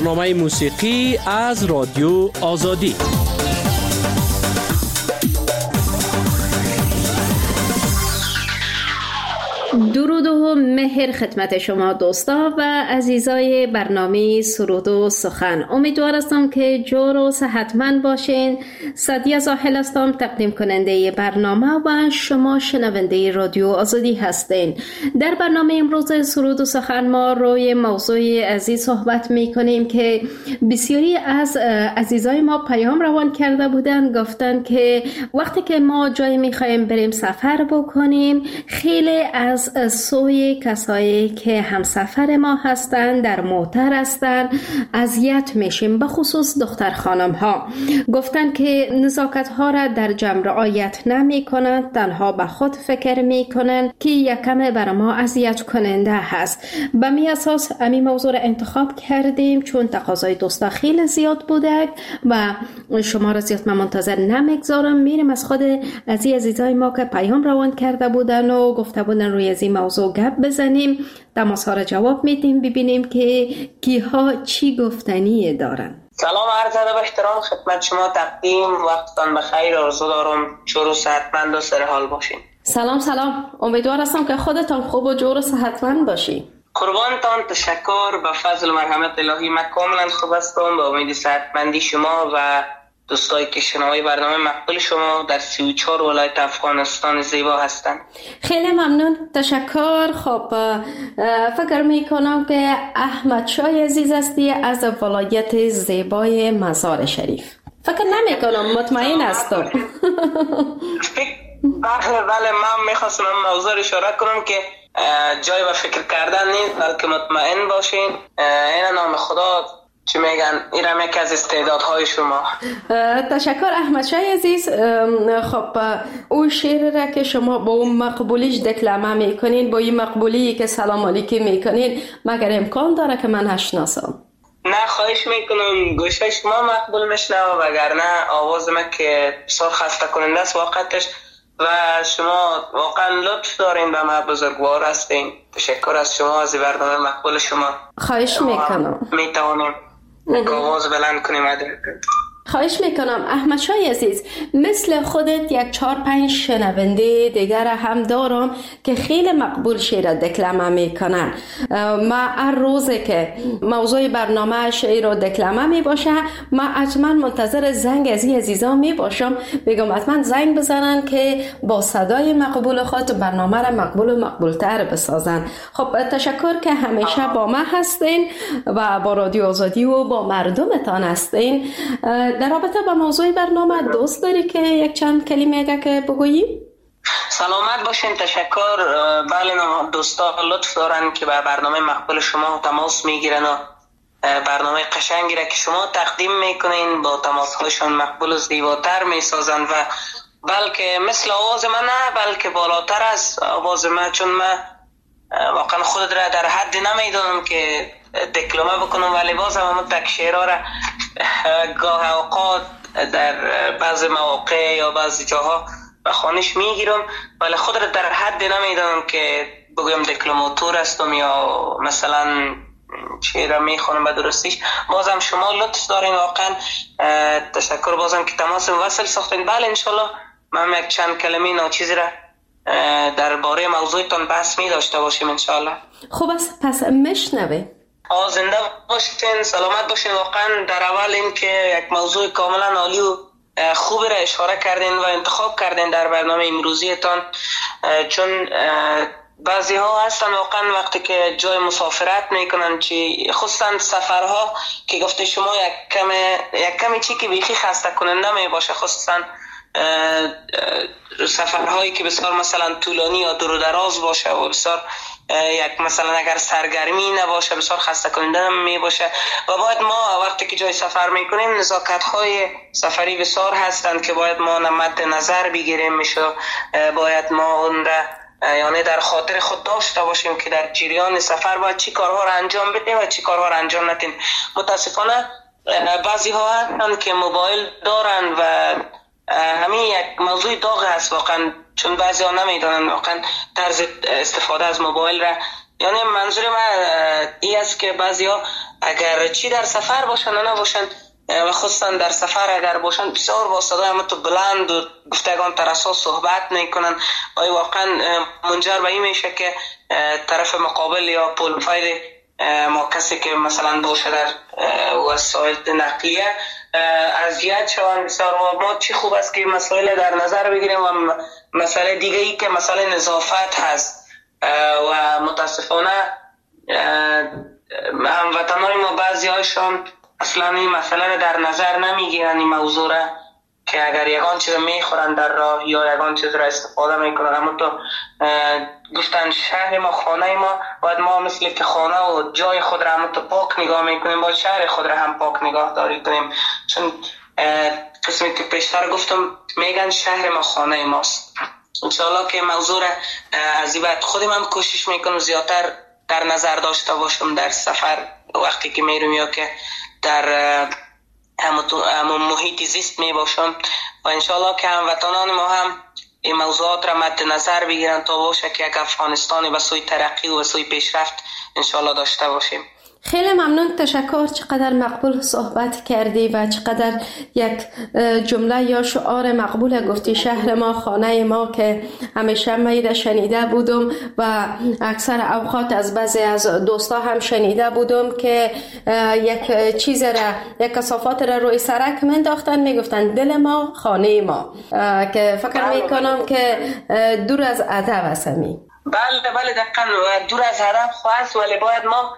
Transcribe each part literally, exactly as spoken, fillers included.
برنامه موسیقی از رادیو آزادی. درود و مهر خدمت شما دوستا و عزیزای برنامه سرود و سخن. امیدوار هستم که جور و صحتمند باشین. سعدیه زاهل هستم، تقدیم کننده برنامه و شما شنونده رادیو آزادی هستین. در برنامه امروز سرود و سخن ما روی موضوع عزیز صحبت می کنیم که بسیاری از عزیزای ما پیام روان کرده بودن، گفتن که وقتی که ما جایی می خواهیم بریم سفر بکنیم، خیلی از سوی کسایی که همسفر ما هستند در موتر هستند اذیت میشیم، به خصوص دختر خانم ها. گفتن که نزاکت ها را در جمع رعایت نمی کنند، تنها به خود فکر می کنند که یکم بر ما اذیت کننده هست. به می اساس امی موضوع را انتخاب کردیم چون تقاضای دوستا خیلی زیاد بوده و شما را زیاد من منتظر نمیگذارم. میریم از خود از عزیزای ما که پیام روان کرده بودن و گفته بودن روی از این موضوع گپ بزنیم، تماس ها را جواب میدیم، ببینیم که کیها چی گفتنی دارن. سلام عرض ادب و احترام خدمت شما، تقدیم وقتتان بخیر. آرزو دارم جور و صحتمند و سر حال باشین. سلام سلام، امیدوار هستم که خودتان خوب و جور و صحتمند باشین. قربانتان، تشکر. به فضل و مرحمت الهی من کاملا خوب هستم. به امید صحتمندی شما و دوستایی که شنوای برنامه مقبول شما در سی و چهار ولایت افغانستان زیبا هستند. خیلی ممنون، تشکر. خب فکر میکنم که احمد شاه عزیز هستی از ولایت زیبای مزار شریف. فکر نمیکنم، مطمئن هستم. بله بله، من میخواستم موضوع اشاره کنم که جای به فکر کردن نیست، بلکه مطمئن باشین. این نام خدا چی میگن، اینم یکی از استعدادهای شما. تشکر احمد شاه عزیز. خب اون شعر را که شما با اون مقبولیش دکلمه میکنین، با این مقبولی که سلام علیکم میکنین، مگر امکان داره که من نشناسم؟ نه، خواهش میکنم، گوشه شما مقبول میشنوه، وگرنه آواز من که بسیار خسته کننده است واقعتش و شما واقعا لطف دارین و ما بزرگوار هستین. تشکر از شما، از برنامه مقبول شما. خواهش میکنم. میتوانیم آواز بلند کنیم. خواهش میکنم. احمد شاه عزیز، مثل خودت یک چهار پنج شنونده دیگر هم دارم که خیلی مقبول شعر دکلمه میکنن. ما هر روزه که موضوع برنامه شعر و دکلمه میباشه، ما حتما منتظر زنگ از این عزیزان میباشم، بگم حتما زنگ بزنن که با صدای مقبول خود برنامه را مقبول و مقبولتر بسازن. خب تشکر که همیشه با ما هستین و با رادیو آزادی و با مردمتان هستین. در رابطه با موضوع برنامه دوست داری که یک چند کلمه اگه که بگوییم؟ سلامت باشین. تشکر. بله، دوستا لطف دارن که به برنامه مقبول شما تماس میگیرن و برنامه قشنگی را که شما تقدیم میکنین با تماس هاشون مقبول و زیباتر میسازن و بلکه مثل آواز من نه، بلکه بالاتر از آواز من، چون من واقعا خود را در حد نمیدونم که دکلمه بکنم، ولی باز هم همون تک شعرها را گاه اوقات در بعض مواقع یا بعض جاها به خوانش میگیرم، ولی خود را در حد نمیدونم که بگویم دکلماتور هستم یا مثلا شعر میخونم به درستیش. بازم شما لطف دارین، واقعا تشکر بازم که تماس وصل ساختین. بله انشالله من یک چند کلمه ناچیزی را درباره موضوعتان بحث می داشته باشیم انشالله. خوب است، پس مشنوه. آه زنده باشین، سلامت باشین. واقعا در اول این که یک موضوع کاملا عالی و خوبی را اشاره کردین و انتخاب کردین در برنامه امروزیتان، چون بعضی ها هستن واقعا وقتی که جای مسافرت میکنن، چی خصوصا سفرها که گفته شما یک کم یک کمی چی که بیخی خسته کننده می باشه، خصوصا سفرهایی که بسیار مثلا طولانی یا دور و دراز باشه و بسیار یک مثلا اگر سرگرمی نباشه بسیار خسته کننده می باشه و باید ما وقتی که جای سفر میکنیم نزاکت های سفری بسیار هستند که باید ما مد نظر بگیریم میشه، باید ما اون را یعنی در خاطر خود داشته باشیم که در جریان سفر باید چی کارها را انجام بدیم و چی کارها را انجام ندیم. متاسفانه بعضی ها هستند که موبایل دارن و همین یک موضوع داغ هست واقعا، چون بعضی ها نمیدونن واقعا طرز استفاده از موبایل را یعنی منظور من این است که بعضیا اگر چی در سفر باشن و نباشن و خصوصا در سفر اگر باشن بسیار با صدای همتو بلند و گفتگان ترسا صحبت میکنن و واقعا منجر به این میشه که طرف مقابل یا پروفایل ما کسی که مثلا باشه در وسایل نقلیه اذیت شوند بسیار. و ما چی خوب است که مسائل در نظر بگیریم و مسئله دیگه ای که مسئله نظافت هست و متاسفانه هموطنان ما بعضی هایشان اصلا این مسئله رو در نظر نمیگیرن، این موضوع را که اگر یگان چیز میخورن در راه یا یگان چیز را استفاده میکنن. اما تو گفتن شهر ما خانه ما باید ما مثل که خانه و جای خود را هم تو پاک نگاه میکنیم باید شهر خود را هم پاک نگاه داری کنیم، چون قسمی که پیشتر گفتم میگن شهر ما خانه ماست. انشاءالله که موضوع را از این بعد خودم هم کوشش میکنم زیادتر در نظر داشته باشم در سفر وقتی که میرم یا که در همون محیط زیست می باشم و انشاءالله که هموطنان ما هم این موضوعات را مد نظر بگیرن تا باشه که یک افغانستانی به سوی ترقی و به سوی پیشرفت انشاءالله داشته باشیم. خیلی ممنون، تشکر. چقدر مقبول صحبت کردی و چقدر یک جمله یا شعار مقبول گفتی، شهر ما خانه ما، که همیشه من شنیده بودم و اکثر اوقات از بعضی از دوستا هم شنیده بودم که یک چیز را، یک کثافات را روی سرک منداختن میگفتن دل ما خانه ما، که فکر میکنم که دور از ادب است. بله بله دقیقاً دور از ادب خواست، ولی باید ما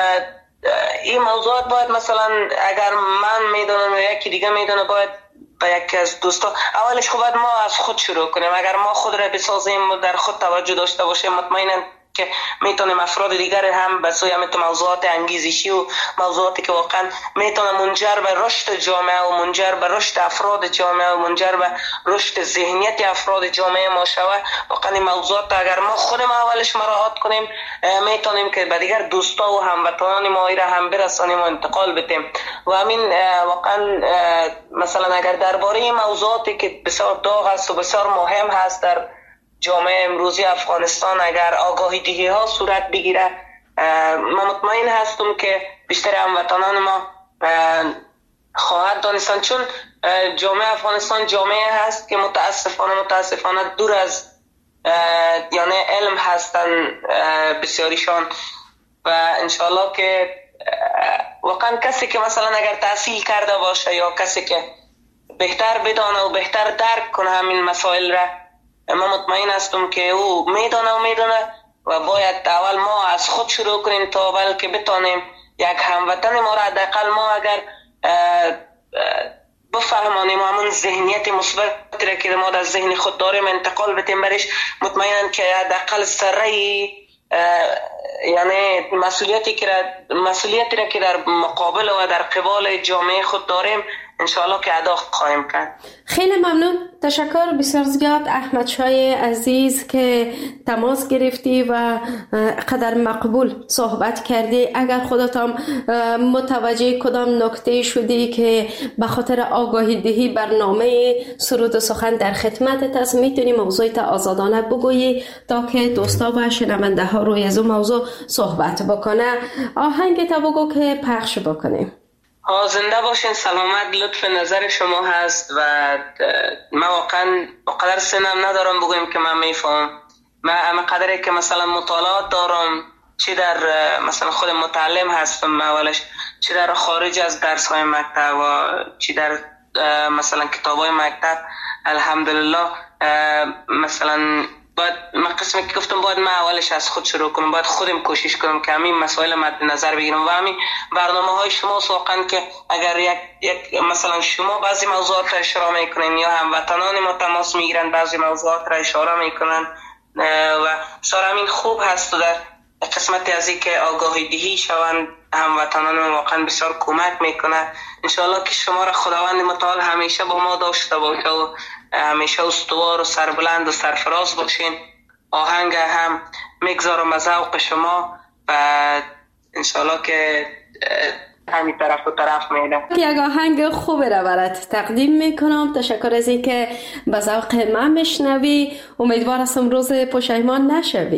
این موضوعات باید مثلا اگر من میدونم یا یکی دیگه میدونه باید با یکی از دوستا اولش خب باید ما از خود شروع کنیم. اگر ما خود را بسازیم و در خود توجه داشته باشیم مطمئنا که میتونیم افراد دیگر هم به سوی همین موضوعات انگیزشی و موضوعاتی که واقعا میتونه منجر به رشد جامعه و منجر به رشد افراد جامعه و منجر به رشد ذهنیت افراد جامعه ما شود. واقعا این موضوعات اگر ما خودم اولش مراعات کنیم میتونیم که به دیگر دوستا و هموطنان ما را هم برسانیم و انتقال بدیم. و همین واقعا مثلا اگر درباره این موضوعاتی که بسیار داغ است و بسیار مهم هست در جامعه امروزی افغانستان اگر آگاهی دهی ها صورت بگیره، من مطمئن هستم که بیشتر هموطنان ما خواهد دانستن، چون جامعه افغانستان جامعه هست که متاسفانه متاسفانه دور از یعنی علم هستن بسیاریشان و انشالله که واقعا کسی که مثلا اگر تحصیل کرده باشه یا کسی که بهتر بدانه و بهتر درک کنه همین مسائل را، من مطمئن هستم که او میدانه و میدانه و باید اول ما از خود شروع کنیم تا بلکه بتانیم یک هموطن ما را حداقل ما اگر بفهمانیم همون ذهنیت مثبت را که ما در ذهن خود داریم انتقال بدیم برش، مطمئنم که حداقل سره یعنی مسئولیتی که مسئولیتی را که در مقابل و در قبال جامعه خود داریم انشاءالله که ادا خواهیم کرد. خیلی ممنون، تشکر بسیار زیاد احمد شای عزیز که تماس گرفتی و قدر مقبول صحبت کردی. اگر خودت هم متوجه کدام نکته شدی که به خاطر آگاهی دهی برنامه سرود و سخن در خدمتت است، میتونی موضوعت آزادانه بگویی تا که دوستا و شنونده ها روی از اون موضوع صحبت بکنه. آهنگ تا بگو که پخش بکنیم. زنده باشین، سلامت. لطف نظر شما هست و من واقعا قدر سنم ندارم بگویم که من میفهم. من اما قدری که مثلا مطالعات دارم، چی در مثلا خود متعلم هستم اولش، چی در خارج از درس های مکتب و چی در مثلا کتاب های مکتب، الحمدلله مثلا باید من قسمی که گفتم باید من اولش از خود شروع کنم، باید خودم کوشش کنم که همین مسائل مد نظر بگیرم و همین برنامه های شما واقعا که اگر یک, یک مثلا شما بعضی موضوعات را اشاره میکنین یا هموطنان ما تماس میگیرن بعضی موضوعات را اشاره میکنن و بسیار همین خوب هست و در قسمتی از این که آگاهی دهی شوند هموطنان ما واقعا بسیار کمک میکنه. انشاءالله که شما را خداوند متعال همیشه با ما داشته باشه و همیشه استوار و سربلند و سرفراز باشین. آهنگ هم میگذارم از ذوق شما و انشاءالله که همین طرف و طرف میده. یک آهنگ خوب را برات تقدیم میکنم. تشکر از اینکه به ذوق من میشنوی. امیدوار هستم روز پشیمان نشوی.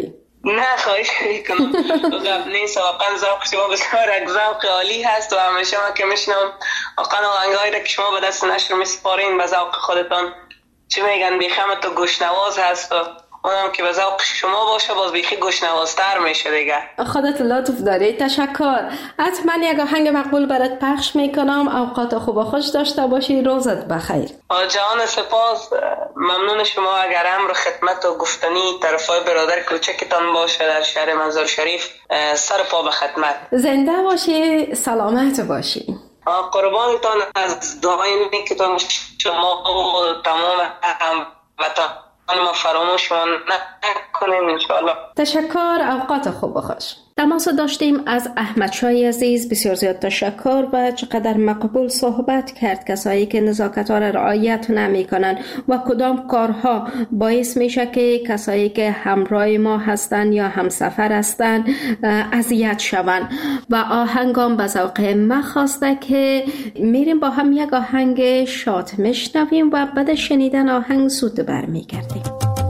نه خواهش میکنم. قبل نیست، واقعا ذوق شما بسیار یک ذوق عالی هست و همیشه من که میشنم واقعا آهنگایی را که شما به دست نشر میسپارین به ذوق خودتان، چی میگن بیخمت و گوشنواز هست و اونم که به ذوق شما باشه باز بیخی گوشنوازتر میشه دیگه. خودت لطف داری، تشکر. حتما یک آهنگ مقبول برات پخش میکنم. اوقات خوب و خوش داشته باشی، روزت بخیر. جان سپاس، ممنون شما. اگر امر خدمت و گفتنی طرفای برادر کوچکتان باشه در شهر مزار شریف، سر پا به خدمت. زنده باشی، سلامت باشی. قربانتان از دعای نیکتان شما و تمام هموطنان ما فراموش نکنیم انشاءالله. تشکر، اوقات خوب و خوش. تماس داشتیم از احمد شای عزیز، بسیار زیاد تشکر و چقدر مقبول صحبت کرد. کسایی که نزاکت ها را رعایت نمی کنن و کدام کارها باعث میشه که کسایی که همراه ما هستن یا همسفر هستن اذیت شون. و آهنگام به ذوق ما خواسته که میریم با هم یک آهنگ شاد میشنویم و بعد شنیدن آهنگ زود برمیگردیم.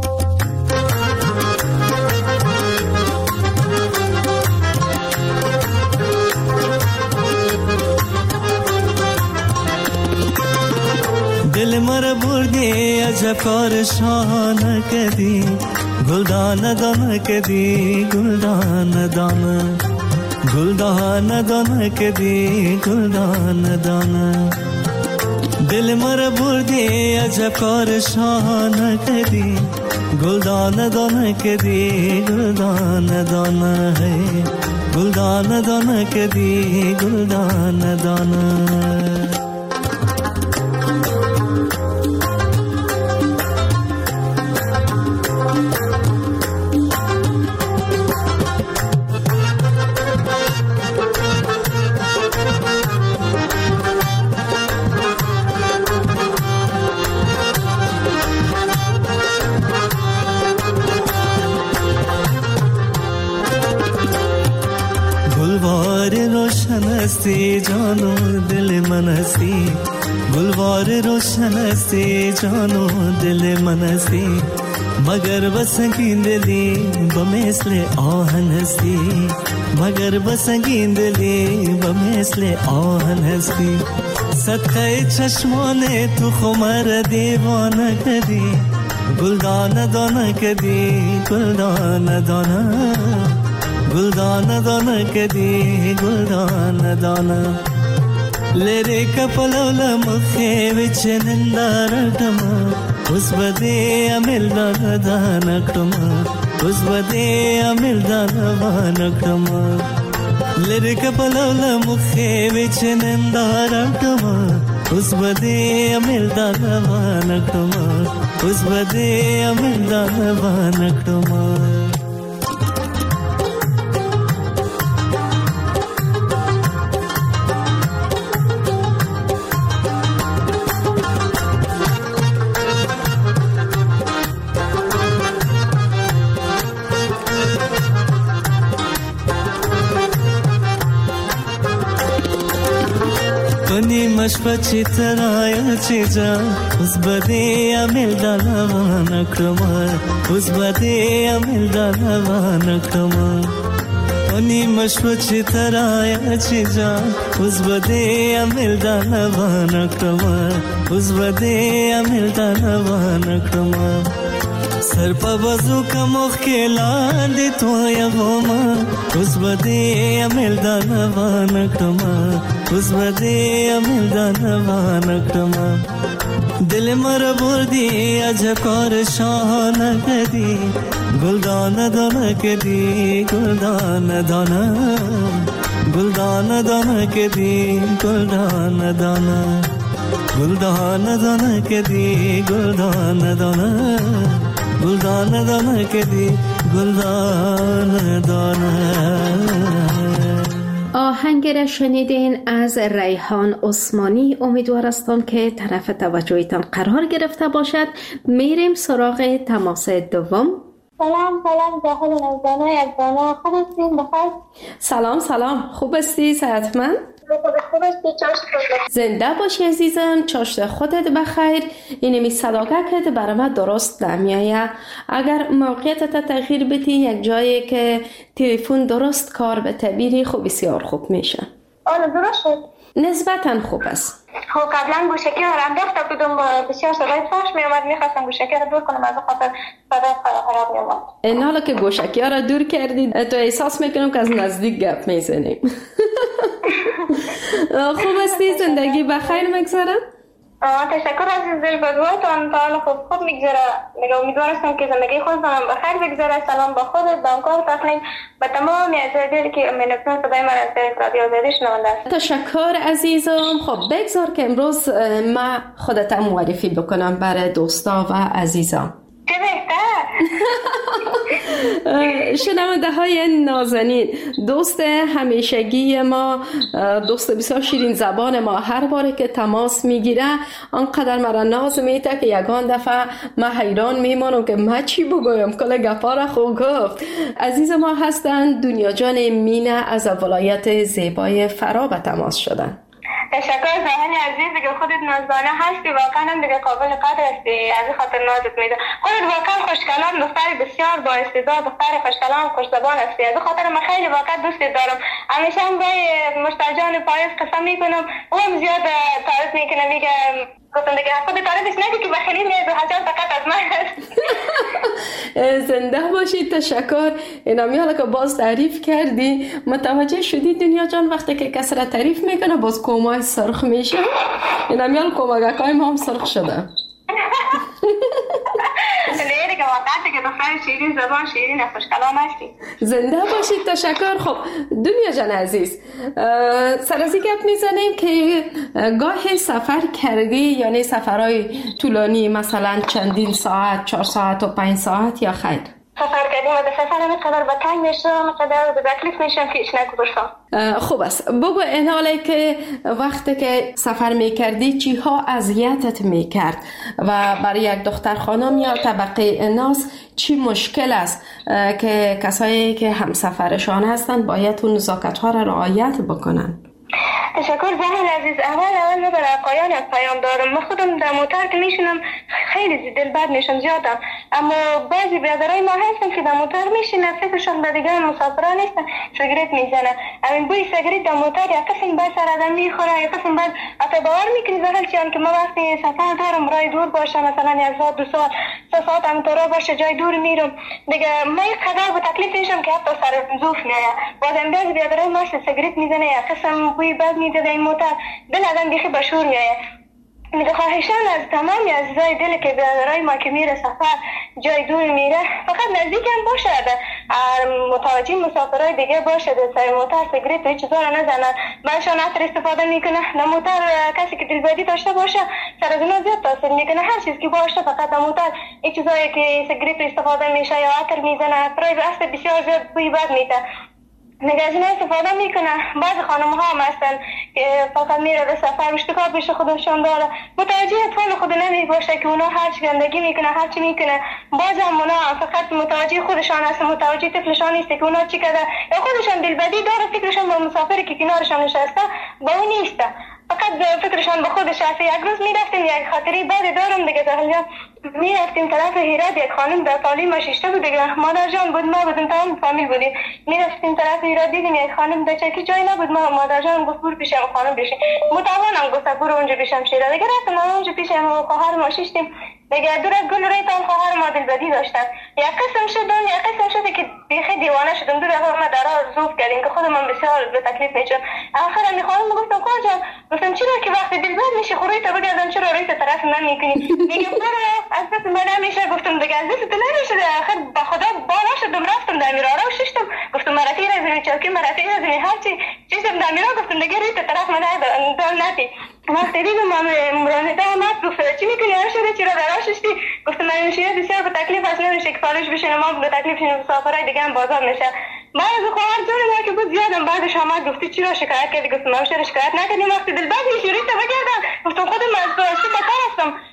دل مر بردی عجب کار شانه کدی، گلدان دانه کدی گلدان دانه، گلدان دانه کدی گلدان دانه. دل مر بردی عجب کار شانه کدی، گلدان دانه کدی گلدان دانه ہے، گلدان دانه کدی گلدان دانه. हस्ती जानो दिल मनसी, गुलवार रोशन हस्ती जानो दिल मनसी, मगर बसंगी दिली बमेसले आहन हस्ती, मगर बसंगी दिली बमेसले आहन हस्ती. सत्य चश्मोने तू खुमर दीवाना कदी, गुलदान दाना कदी गुलदान दाना, गुलदान दाना कदी गुलदान दाना. लेरे कपलवल मुखे विच निंदारटमा, उस बदे अमिल दाना दानकटमा, उस बदे अमिल दाना वानकटमा. लेरे कपलवल मुखे विच निंदारटमा, उस बदे अमिल दाना वानकटमा, उस बदे अमिल दाना वानकटमा. मशपची तराया चीजा, उस बदे अमिल दालावान क्रमा, उस बदे अमिल दालावान क्रमा. उनी मशपची तराया चीजा, उस बदे अमिल दालावान क्रमा, उस बदे अमिल दालावान क्रमा. सर पर वजू का मुख्किला दे तो या गोमा, उस बदे अमिल दालावान क्रमा, उस बदे अमिल दालावान क्रमा. दिल मर बुर्दी अजकर शान कदी, गुलदान दाना कदी गुलदान दाना, गुलदान दाना कदी गुलदान दाना, गुलदान दाना कदी गुलदान दाना, गुलदान दाना कदी गुलदान दाना. آهنگ را شنیدین از ریحان عثمانی. امیدوار هستم که طرف توجهتان قرار گرفته باشد. میریم سراغ تماس دوم. سلام سلام داخل نوزانه یک دانه خوب هستین بخیر؟ سلام سلام خوب هستی صحتمند؟ زنده باشی عزیزم، چاشت خودت بخیر. اینمی صداقت برای من درست نمیایه. اگر موقعیت تغییر بدی یک جایی که تلفن درست کار به تبیری خوب بسیار خوب میشه. آره درست شد. نسبتاً خوب است. خب قبلا گوشکی رو انداخته بودم بسیار صدای فاش می اومد، میخواستم گوشکی رو دور کنم از خاطر صدای خراب می اومد. این حالا که گوشکی ها رو دور کردید تو احساس میکنم که از نزدیک گپ میزنیم. خوب استی؟ زندگی بخیر میگذره؟ تشکر عزیز دل، به دعاتون تا حالا خوب خوب میگذره. میگم امیدوارم که زندگی خودتون بخیر بگذره. سلام با خودت، به همکار تقنیم، به تمام عزیزانی که منتون صدای من از طریق رادیو آزادی شنونده است. تشکر عزیزم. خب بگذار که امروز ما خودت معرفی بکنم برای دوستا و عزیزان. چه بهتر. شنونده های نازنین، دوست همیشگی ما، دوست بسیار شیرین زبان ما، هر باره که تماس میگیره آنقدر مرا ناز میده که یگان دفعه من حیران میمانم که من چی بگویم، کل گپا را خوب گفت. عزیز ما هستند دنیا جان مینه از ولایت زیبای فرا به تماس شدن. تشکر زمان عزیز، دیگه خودت نازدانه هستی، واقعا دیگه قابل قدر هستی، از خاطر نازت میده. خودت واقعا خوشکلام، دختر بسیار با استعداد، دختر خوشکلام، خوشزبان هستی، از خاطر من خیلی واقعا دوستت دارم. همیشه هم به مشتاقان پاییز قسم میکنم، او هم زیاد تعریف میکنه، میگه گفتم دیگه خود تعریفش نگی که بخیلی میاد و حجاب فقط از من هست. زنده باشید. تشکر. اینمی حالا که باز تعریف کردی متوجه شدی دنیا جان وقتی که کس را تعریف میکنه باز کومای سرخ میشه. اینمی حالا کوماگکای ما هم سرخ شده. نه دیگه واقعا دیگه دختر شیرین زبان، شیرین خوشکلام هستی. زنده باشید. تشکر. خب دنیا جان عزیز، سر از این گپ میزنیم که گاه سفر کردی، یعنی سفرهای طولانی مثلا چندین ساعت، چهار ساعت و پنج ساعت یا خیر؟ سفر کردیم و به سفر همینقدر به تنگ میشم، قدر به تکلیف میشم که ایش نگذاشتم. خوب است. بگو این حاله که وقتی که سفر میکردی چی ها اذیتت میکرد و برای یک دختر خانم یا طبقه ناز چی مشکل است که کسایی که همسفرشان هستند باید اون نزاکت ها را رعایت بکنن؟ تشکر زهر عزیز. اول اول من برای آقایان از پیام دارم. من خودم در موتر که میشینم خیلی دل بد میشم زیادم، اما بعضی برادرای ما هستن که در موتر میشینن فکرشون به دیگه مسافران نیستن، سیگرت میزنن. همین بوی سیگرت در موتر یا قسم بعد سر آدم میخوره یا قسم بعد حتی باور میکنی زهر چیان که ما وقتی سفر دارم رای دور باشه، مثلا یک ساعت دو ساعت سه ساعت هم تورا باشه جای دور میرم دیگه، ما یک قدر به تکلیف میشم که حتی سر زوف میاد. بعدم بعضی برادرای ما سیگرت میزنه یا قسم بوی بد میده در این موتر، دل آدم بیخی بشور میاد. میده خواهشان از تمامی عزیزای دل که برادرای ما که میره سفر جای دور میره فقط نزدیک هم باشه، متوجه مسافرای دیگه باشه، در سر موتر سیگرت و چیزا رو نزنن. منشان عطر استفاده میکنه در موتر، کسی که دلبدی داشته باشه سر از اونها زیاد تاثیر میکنه. هر چیز که باشه فقط در موتر این چیزایی که سیگرت استفاده میشه یا عطر میزنه برای بحث بسیار زیاد بوی بد میده. نگه از اینا استفاده میکنه. بعض خانم ها هم هستن که فقط میره به سفر اشتکار پیش خودشون داره، متوجه اطفال خود نمی باشه که اونا هر چی گندگی میکنه هر چی میکنه. باز هم اونا فقط متوجه خودشان هستن، متوجه طفلشان نیست که اونا چی کرده یا خودشان دلبدی داره، فکرشان با مسافری که کنارشان نشسته با اون نیسته، فقط فکرشان به خودش هست. یک روز میرفتیم یک خاطری بعد دارم دیگه زهرجان، میرفتیم طرف هرات، یک خانم در تعلیم ششته بود دیگه، مادر جان بود ما بودیم تمام فامیل بودیم، میرفتیم طرف هرات دیدیم یک خانم در چکی جای نبود، ما مادر جان گفت برو پیشم خانم بشین، متوانم گفت برو اونجا پیشم شیره دیگه، رفتم اونجا پیشم خواهر ما شیشتیم دیگه، دور از گل ریتم خواهر ما دلبدی داشتن. یک قسم شدم یک قسم شده که بیخی دیوانه شدم، دور از ما درا زوف کردیم که خودم من بسیار به تکلیف میشم. آخر می خانم گفتم خواهر جان، گفتم چرا که وقتی دلبد میشی خوری تو بگردم چرا روی طرف من میکنی؟ میگه برو از دست من نمیشه. گفتم دیگه از دست نمیشه. آخر با خدا بالا شدم رفتم در میرا رو ششتم، گفتم مرتی رزمی چاکی مرتی رزمی هرچی چیزم در میرا، گفتم دیگه روی طرف من نتی. وقتی دیدم مرانده آمد گفت چی میکنی آن شده چرا دراشتی؟ گفتم من میشه بسیار به تکلیف هست نمیشه که فالش بشین، ما به تکلیف شین مسافرهای دیگه هم بازار میشه. من از خواهر جان ما که بود زیادم بعدش آمد گفتی چرا شکایت کردی؟ گفتم من چرا شکایت نکردیم، وقتی دل بعد میشه ریت بگردم. گفتم خودم از تو بکار هستم،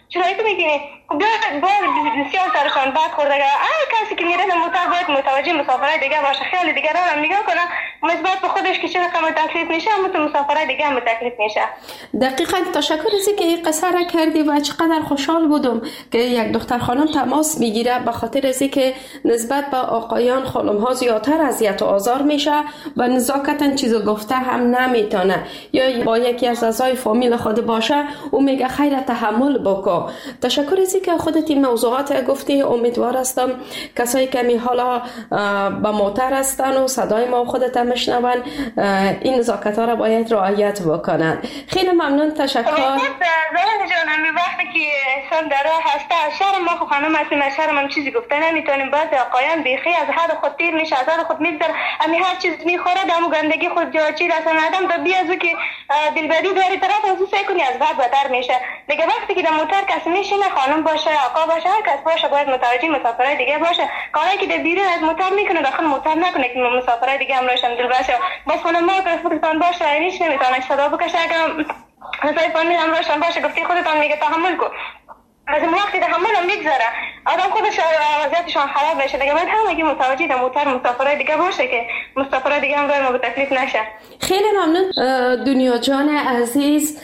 چرا تو میگی باز بسیار سرشان بد خورده. هر کسی که میره موتر باید متوجه مسافرای دیگه باشه، خیلی دیگران هم نگاه کنه مثبت به خودش که چه رقم تکلیف میشه هم تو مسافرای دیگه هم تکلیف میشه. دقیقاً. تشکر از اینکه این قصه را کردی و چقدر خوشحال بودم که یک دختر خانم تماس میگیره به خاطر از اینکه نسبت به آقایان خانم ها زیادتر اذیت و آزار میشه و نزاکتاً چیزو گفته هم نمیتونه، یا با یکی از اعضای فامیل خود باشه او میگه خیر تحمل بکن. تشکر از اینکه خودت این موضوعات گفتی. امیدوار هستم کسایی که می حالا با موتر هستن و صدای ما خودت هم میشنون این نزاکت ها را باید رعایت بکنن. خیلی ممنون. تشکر. زمان جان همی وقتی که انسان در راه هسته شهر ما خب خانم هستیم، از شهر من چیزی گفته نمیتونیم. بعض آقایان بیخی از حد خود تیر میشه، از حد خود میگذره، همی هر چیز میخوره دمو گندگی خود جاچی رسن آدم تا بیا از که دلبری داری طرف از سعی کنی از بعد بدتر میشه دیگه. وقتی که در موتر کسی میشینه خانم باشه آقا باشه هر کس باشه باید متوجه مسافرای دیگه باشه. کاری که در بیرون از موتر میکنه داخل موتر نکنه که مسافرای دیگه هم روشن دل باشه. بس خانم ما که خودتان باشه هیچ نمیتونه صدا بکشه. اگه مثلا فامیل هم روشن باشه گفتی خودتان میگه تحمل کن، از این وقتی تحمل هم میگذره آدم خودش وضعیتشان خراب بشه دیگه. باید هم اگه متوجه در موتر مسافرای دیگه باشه که مسافرای دیگه هم ما به تکلیف نشه. خیلی ممنون دنیا جان عزیز.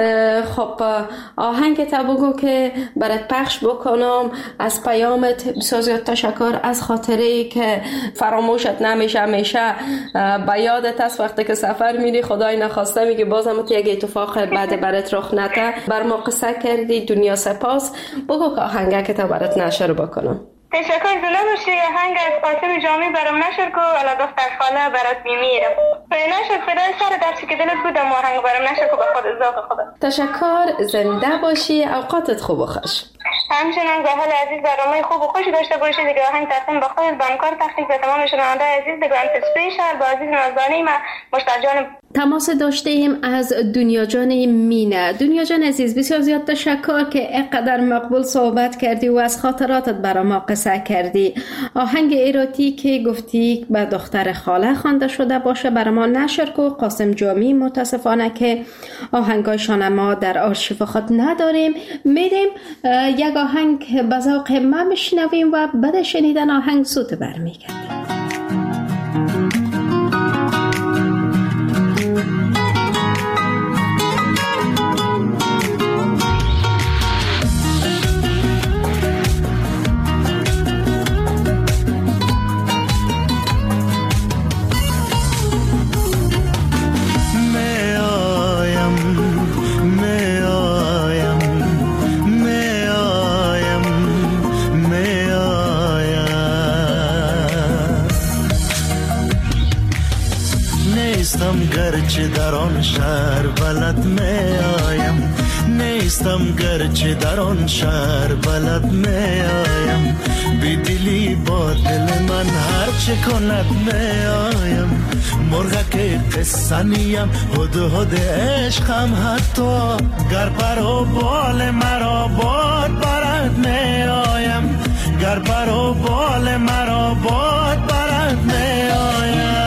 خب آهنگ تا بگو که برات پخش بکنم. از پیامت بسیار زیاد تشکر، از خاطره که فراموشت نمیشه، همیشه به یادت است وقتی که سفر میری خدای نخواسته میگه بازم یک اتفاق بعد برات رخ نده. بر ما قصه کردی، دنیا سپاس. بگو که آهنگ که تا برات نشر بکنم. تشکر. زنده باشی. آهنگ از قاسم جامی برام نشر کو الا دختر خاله برات میمیرم. نشر فدای سر درسی که دلت بودم آهنگ برام نشر کو به خود ذوق خودت. تشکر. زنده باشی. اوقاتت خوب و خوش. همچنان زاهل عزیز برنامه خوب و خوشی داشته باشید دیگه. آهنگ تقدیم به خودت، بانکار تخلیق به تمام شنونده عزیز دیگه. انت اسپیشال با عزیز نازدانی ما مشتاق جان تماس داشتیم از دنیا جان مینه. دنیا جان عزیز بسیار زیاد تشکر که اینقدر مقبول صحبت کردی و از خاطراتت برای ما قصه کردی. آهنگ ایراتی که گفتی به دختر خاله خوانده شده باشه برای ما نشر کو. قاسم جامی متاسفانه که آهنگایشان ما در آرشیو خود نداریم. میریم یک آهنگ به ذوق ما میشنویم و بعد شنیدن آهنگ سوت برمیگردیم. گرچه در آن شهر بلد می آیم، نیستم گرچه در آن شهر بلد می آیم، بی دلی با دل من هر چه کند می آیم، مرغک قصه نیم هد هد عشقم حتی گر پر و بال مرا باد برد می آیم، گر پر و بال مرا باد برد می آیم.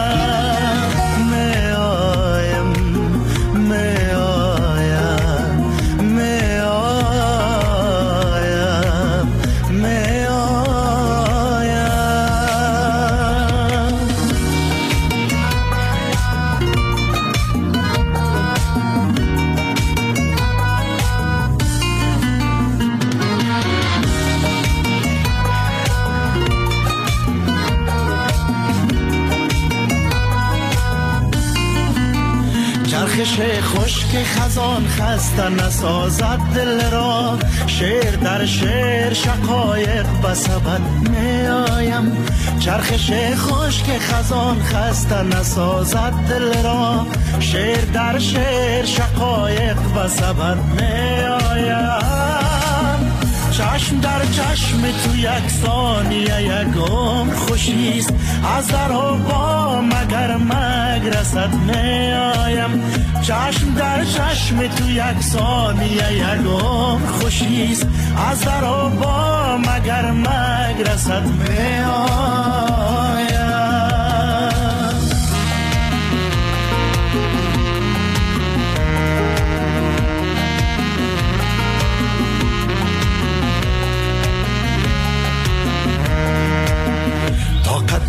چرخش خشک خزان خسته نسازد دل را، شعر در شعر شقایق بسبد می آیم، چرخش خشک خزان خسته نسازد دل را، شعر در شعر شقایق بسبد می آیم، چشم در چشم تو یک ثانیه یک عمر خوشیست، از در و با مگر مگرسد می آیم، چشم در چشم تو یک ثانیه یک عمر خوشیست، از در و با مگر مگرسد می آیم.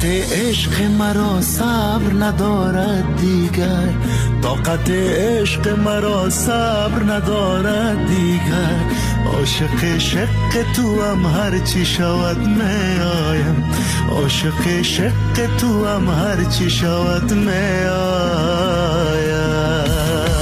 عشق مرا صبر ندارد دیگر، طاقت عشق مرا صبر ندارد دیگر. عاشق شق تو هم هر چی شود می آیم، عاشق شق تو هم هر چی شود می آیم.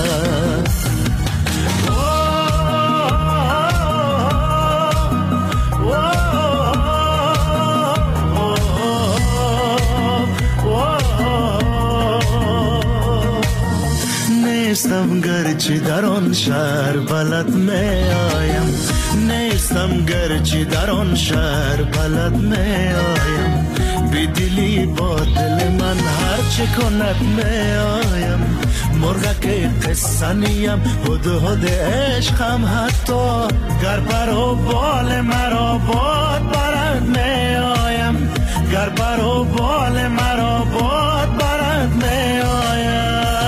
نیستم گرچه در آن شهر بلد می آیم، نیستم گرچه در آن شهر بلد می آیم. بی دلی با دل من هر چه کند می آیم. مرغک قصه نیم هد هد عشقم، حتی گر بر و بال مرا باد برد می آیم، گر بر و بال مرا باد برد می آیم.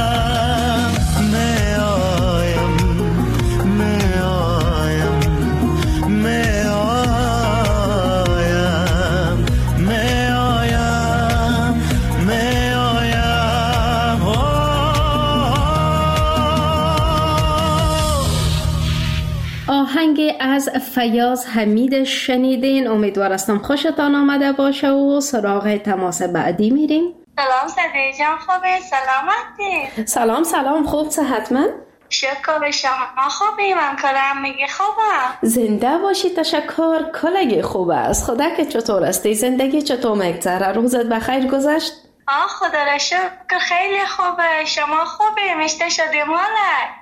آهنگ از فیاض حمید شنیدین. امیدوار هستم خوشتان آمده باشه و سراغ تماس بعدی میریم. سلام صدیق جان، خوبه؟ سلامتی؟ سلام سلام، خوب صحتمند؟ شکر به شما. خوبی؟ من کلم میگه خوبم. زنده باشی، تشکر. کلگی خوب است. خدا که چطور استی؟ زندگی چطور میگذره؟ روزت بخیر گذشت؟ آه خدا را شکر خیلی خوبه. شما خوبی؟ مشته شدی مالک؟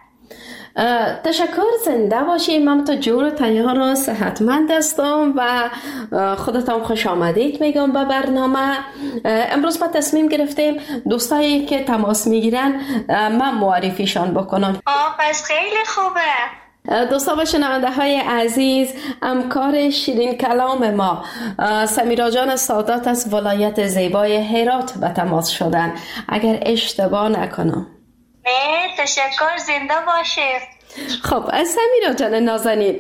تشکر، زنده باشی. من تو جور تیار و صحتمند هستم و خودتان خوش آمدید میگم به برنامه. امروز ما تصمیم گرفتیم دوستایی که تماس میگیرن من معرفیشان بکنم. آه پس خیلی خوبه. دوستا و شنونده های عزیز، همکار شیرین کلام ما سمیرا جان سادات از ولایت زیبای هرات به تماس شدن، اگر اشتباه نکنم. نه تشکر، زنده باشه. خب از سمیرا جان نازنین،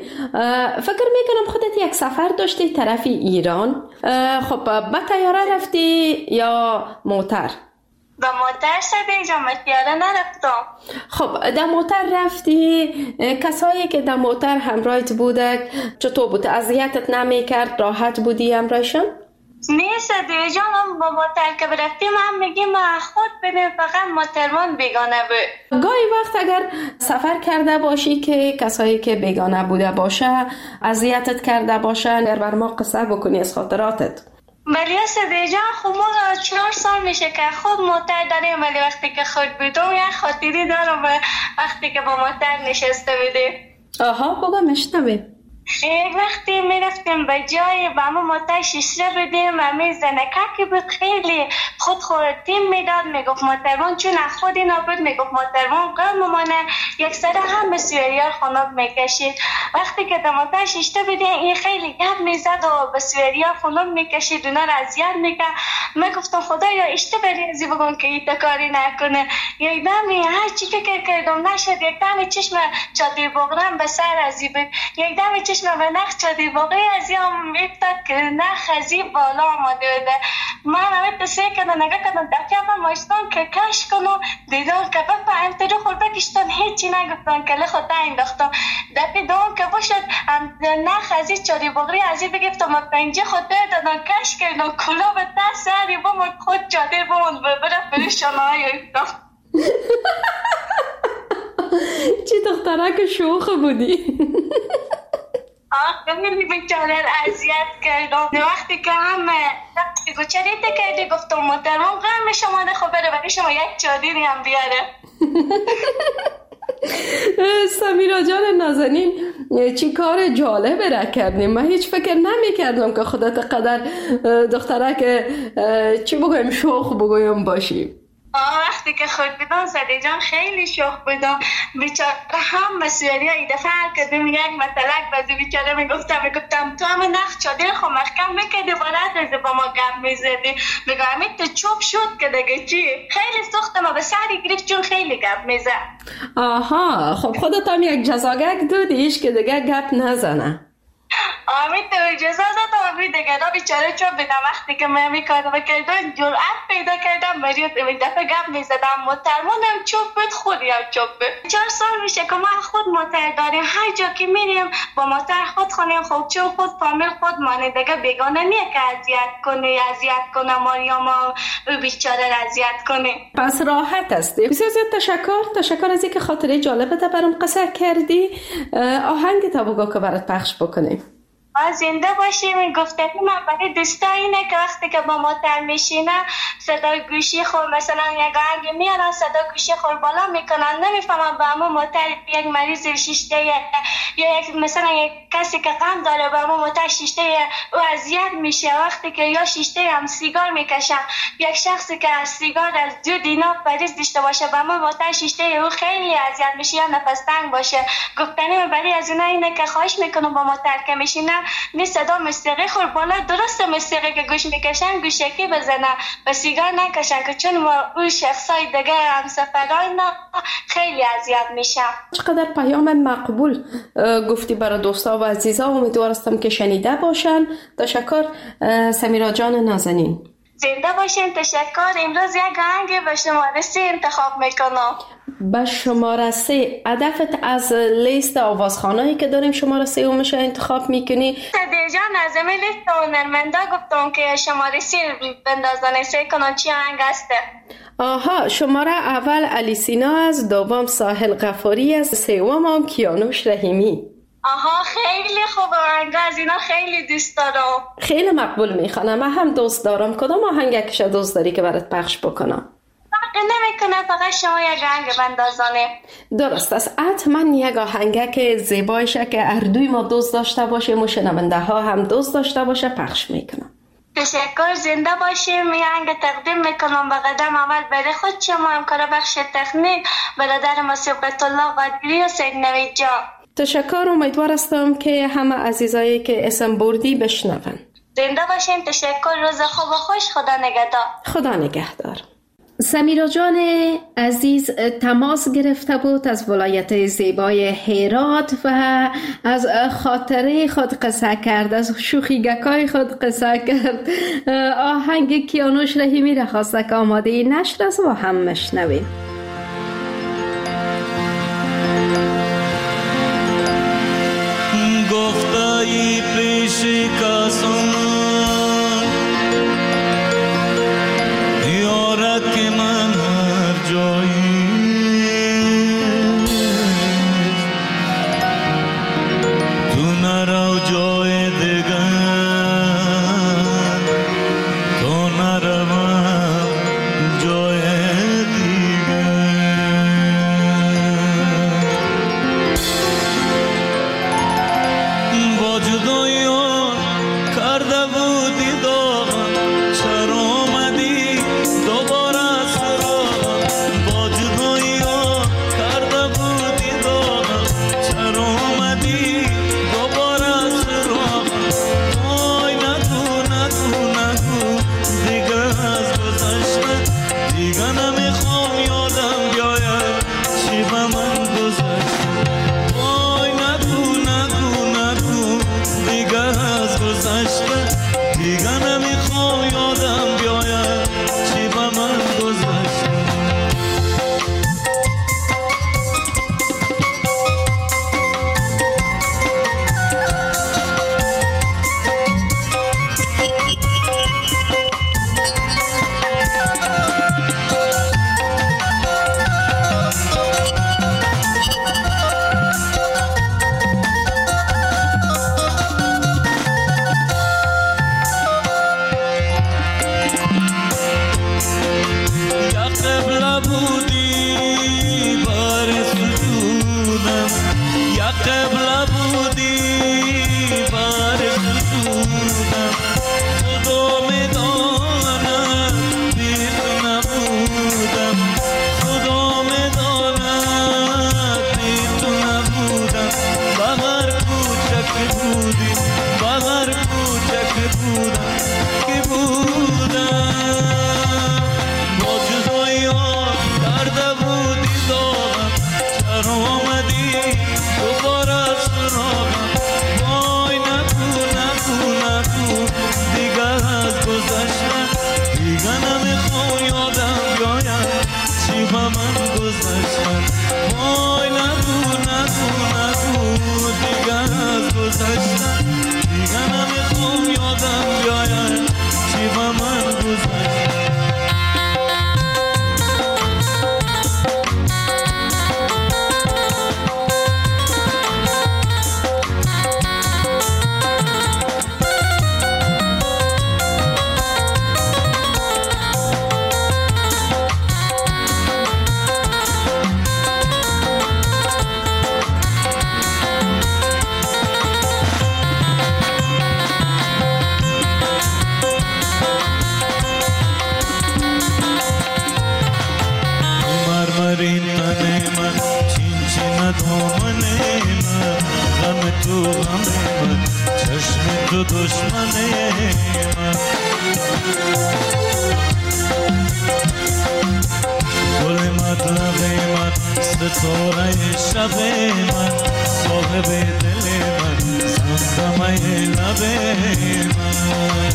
فکر میکنم خودت یک سفر داشتی طرف ایران. خب با طیاره رفتی یا موتر؟ با موتر صدیق جان، با طیاره نرفتم. خب در موتر رفتی، کسایی که در موتر همراهت بوده چطور بود؟ اذیتت نمیکرد؟ راحت بودی همراهشون؟ نه صدیق جان، هم با موتر که برفتیم هم میگیم خود بدیم، فقط موترمان بیگانه بود. گاهی وقت اگر سفر کرده باشی که کسایی که بیگانه بوده باشه اذیتت کرده باشن، در بر ما قصه بکنی از خاطراتت. ولی صدیق جان خب ما چهار سال میشه که خود موتر داریم، ولی وقتی که خود بودم یک خاطری دارم وقتی که با موتر نشسته بودیم. آها بگو مشنویم. یک وقتی میرفتیم به جای با ما موتر شیشه بدیم و می زنککی بود، خیلی خود خورتیم میداد، میگفت موترمان چون خودی نبود، میگفت موترمان قرم ممانه یک سر هم به سویریار خاناب میکشید. وقتی که در موتر شیشه بدیم این خیلی گپ میزد و به سویریار خاناب میکشید، اونا را اذیت میکرد. من گفتم خدایا اشته بری ازی بگم که ایتا کاری نکنه. یک دمی هر چی فکر کردم نشد، یک دمی چشم چادر بغرم به سر ازی بود، یک دمی چشم به نخ چادر بغری ازی هم میفتد که نخ ازی بالا آمده بوده. من همه تسیه کردم نگه کردم دفعه هم ماشتم که کش کنم، دیدم که بپا امترو خود بکشتن هیچی نگفتن که لخوطه انداختم. دفعه دوم که باشد نخ ازی چادر بغری ازی بگفتم و پنجه خود دادن کش کردم کلا به دست سری با من خود چادر بمون ببره پریشانه های افتم. چی دخترک شوخ بودی؟ آه خیلی بیچاره اذیت کردم. وقتی که هم گفت چریته کردی، گفتم محترمم قرم شما ده خب بره ولی شما یک چادری هم بیاره. سمیرا جان نازنین چی کار جالبه را کردیم. من هیچ فکر نمی کردم که خودت قدر دخترک چی بگویم شوخ بگویم باشی. آه وقتی که خود بودم صدیق جان خیلی شوخ بودم. بیچاره هم مسئولی ها ای دفعه هر کدوم یک مطلق بازی بیچاره میگفتم میگفتم تو همه نخ چادر خو محکم بکردی بلد رزه با ما گم میزدی. میگم همین تو چوب شد که دیگه چی خیلی سخت ما به سری گرفت چون خیلی گپ میزد. آها خب خودت هم یک جزاگک دادیش که دیگه گپ نزنه. آمین تو اجازه دادم همین دیگه را بیچاره چوب بدم وقتی که من میکردم کردم جرأت پیدا کردم بریاد این دفعه گپ میزدم محترمانم چوب بود خودی هم چوب بود. چهار سال میشه که ما خود موتر داریم، هر جا که میریم با موتر خود خونیم، خود چون خود فامیل خود مانه دیگه بیگانه نیه که اذیت کنه اذیت کنه ماریم و بیچاره اذیت کنه. پس راحت هستی. بسیار زیاد تشکر تشکر از اینکه خاطره جالبه تا برام قصه کردی. آهنگ تا بگو که برات پخش بکنیم. زنده باشیم. گفتگو من برای دوستا اینه که وقتی که با موتر میشینه صدای گوشی خور مثلا یک آهنگ میارن صدای گوشی خور بالا میکنن، نمیفهمم با همون موتر یک مریض شیشته یا یک مثلا یک کسی که غم داره با همون موتر شیشته او اذیت میشه. وقتی که یا شیشته هم سیگار میکشن، یک شخصی که از سیگار از دو دینا مریض داشته باشه با همون موتر شیشته او خیلی اذیت میشه یا نفس تنگ باشه. گفتنی من برای از اینا اینه که خواهش میکنم با موتر که میشینه نی صدا موسیقی خور بالا، درسته موسیقی که گوش میکشن گوشکی بزنه و سیگار نکشن که چون ما اون شخصای دیگه هم سفرهای خیلی اذیت میشن. چقدر پیام مقبول گفتی برای دوستا و عزیزا، امیدوارم که شنیده باشن. تشکر سمیرا جان نازنین. زنده باشین. تشکر. امروز یک آهنگ به شماره سه انتخاب میکنم. به شماره سه هدفت از لیست آوازخوانایی که داریم شماره سه میشه انتخاب میکنی؟ دیجا نظمی لیست هنرمندا گفتم که شماره سه بندازن سه کنن چی آهنگ هسته. آها، شماره اول علی سینا از، دوم ساحل غفاری از، سوم هم کیانوش رحیمی. آها خیلی خوب آهنگ از اینا خیلی دوست دارم. خیلی مقبول میخوانم. من هم دوست دارم. کدام آهنگش دوست داری که برات پخش بکنم؟ نمیکنه فقط شما یک آهنگ بندازانه. درست است. حتما یک آهنگ که زیبایشه که هر دوی ما دوست داشته باشیم و شنونده ها هم دوست داشته باشه پخش میکنم. تشکر. زنده باشیم. یه آهنگ تقدیم میکنم به قدم اول برای خود شما همکار بخش تکنیک برادر ما صبغت الله قادری و سید نوید جان. تشکر. امیدوار هستم که همه عزیزایی که اسم بردی بشنون. زنده باشیم. تشکر. روز خوب و خوش. خدا نگهدار. خدا نگهدار. سمیرا جان عزیز تماس گرفته بود از ولایت زیبای هرات و از خاطره خود قصه کرد، از شوخیگکای خود قصه کرد. آهنگ کیانوش رحیمی را خواسته که آماده نشر است و هم مشنویم. گفتایی پیش کسان که من هر جایی تو نرو جای دیگر تو نروم جای دیگر. با جدایی کرده بودی داغم چرا آمدی دوباره تو دشمن من. گل مطلب من ستاره شب من، صاحب دل من زمزمه لب من.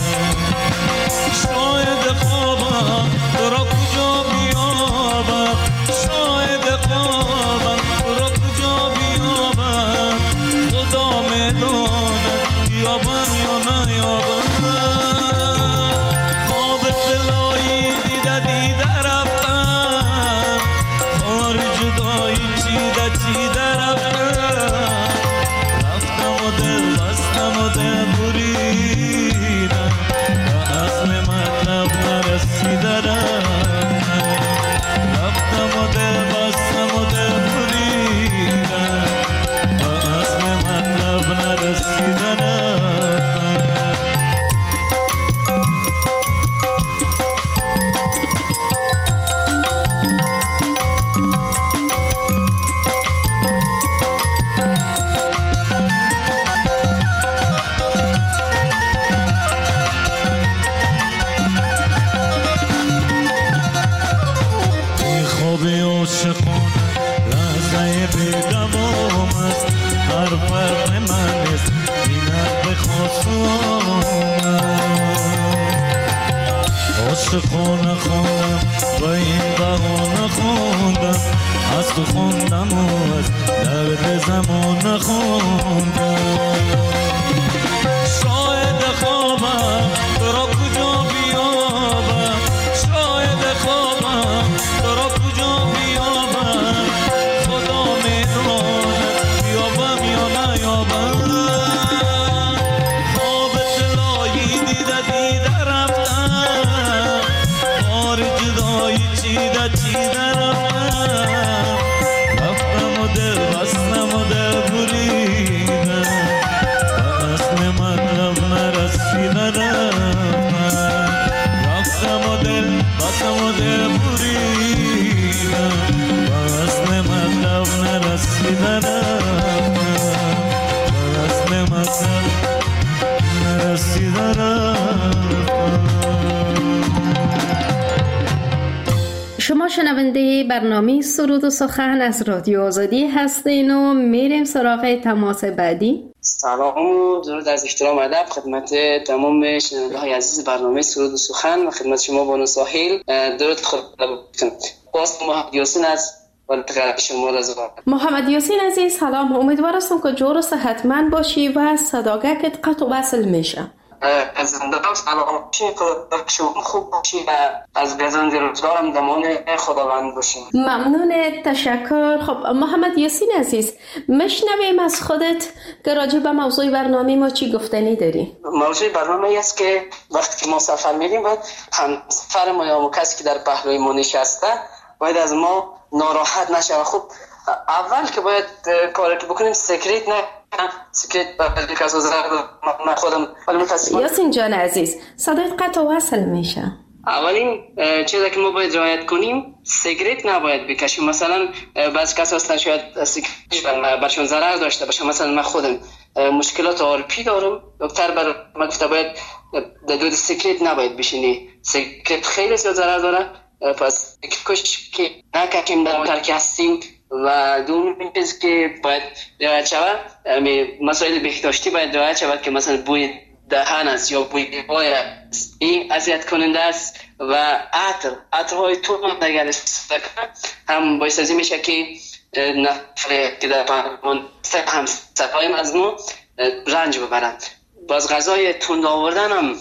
شاید خوابم تو را کجا بیابم، شاید خوابم تو را کجا بیابم، خدا میداند یابم یا نیابم. خواب دلایی دیده دیده رفتم، خار جدایی چیده چیده رفتم، رفتم و دل بستم و دل بریدم، به اصل مطلب نرسیده رفتم، رفتم و دل بستم و دل بریدم، به اصل مطلب نرسیده رفتم. عاشقان لحظه بی‌دوام است، هر فرق من است اینت به خاص عاشقانه خواندم و این بهانه خواندم، از تو خواندم و از درد زمان خواندم. شاید خوابم تو را کجا بیابم، شاید خوابم تو را کجا بیابم، خدا میداند بیابم یا نیابم. خواب دلایی دیده دیده رفتم، خار جدایی چیده چیده رفتم، رفتم و دل بستم و دل بریدم، به اصل مطلب نرسیده رفتم، رفتم و دل بستم و دل بریدم، به اصل مطلب نرسیده رفتم، به اصل مطلب نرسیده رفتم. شما شنونده برنامه سرود و سخن از رادیو آزادی هستین و میریم سراغ تماس بعدی. سلام و درود از احترام و ادب خدمت تمام شنونده های عزیز برنامه سرود و سخن و خدمت شما بانو ساحل درود خود بکنم. باز محمد یاسین از والد شما رضا. محمد یاسین عزیز سلام، امیدوار هستم که جور و صحتمند باشی و صداقتت قطع و وصل میشه. از زندگم سلام باشی که شما خوب باشی و از گزند روزگارم دمان خداوند باشی. ممنون، تشکر. خب محمد یاسین عزیز مشنویم از خودت که راجع به موضوع برنامه ما چی گفتنی داری؟ موضوع برنامه است که وقتی که ما سفر میریم باید هم سفر ما یا کسی که در پهلوی ما نشسته باید از ما ناراحت نشه. خب اول که باید کاری که بکنیم سکرت نه سکرت به کس و زرد من خودم ولی متاسفانه. یاسین جان عزیز صدایت قطع و وصل میشه. اولین چیزی که ما باید رعایت کنیم سیگرت نباید بکشیم. مثلا بعضی کسا هستن شاید سیگرت برشون ضرر داشته باشه. مثلا من خودم مشکلات آرپی دارم، دکتر بر من گفته باید دود سیگرت نباید بشینی، سیگرت خیلی زیاد ضرر داره. پس کش که نکشیم در موتر که هستیم. و دومین چیز که باید رعایت شود مسائل بهداشتی باید رعایت شود که مثلا بوی دهن است یا بوی پای است، این اذیت کننده است. و عطر عطرهای تند اگر استفاده کنند هم باعث از این میشه که نفر که در پهلوان هم صفایم از ما رنج ببرند. باز غذای تند آوردن هم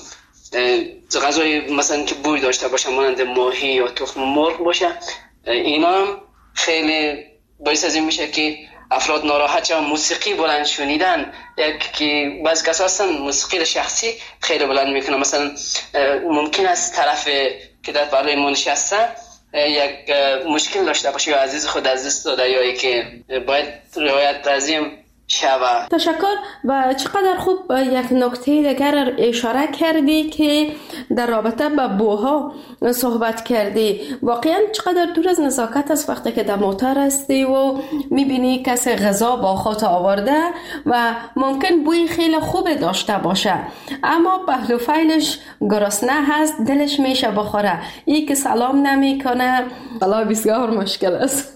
غذای مثلا که بوی داشته باشه مانند ماهی یا تخم مرغ باشه، اینا هم خیلی باعث از این میشه که افراد ناراحت شدن. موسیقی بلند شنیدن، یک که بعضی کسا هستن موسیقی شخصی خیلی بلند میکنن. مثلا ممکن است طرف که در بالای ما نشسته یک مشکل داشته باشه یا عزیز خود از دست داده یا که باید روایت از این شود. تشکر. و چقدر خوب یک نکته دیگر اشاره کردی که در رابطه با بوها صحبت کردی. واقعا چقدر دور از نزاکت است وقتی که در موتر هستی و میبینی کسی غذا با خود آورده و ممکن بوی خیلی خوب داشته باشه اما پهلو فیلش گرسنه هست، دلش میشه بخوره، ای که سلام نمیکنه، والله بسیار مشکل است.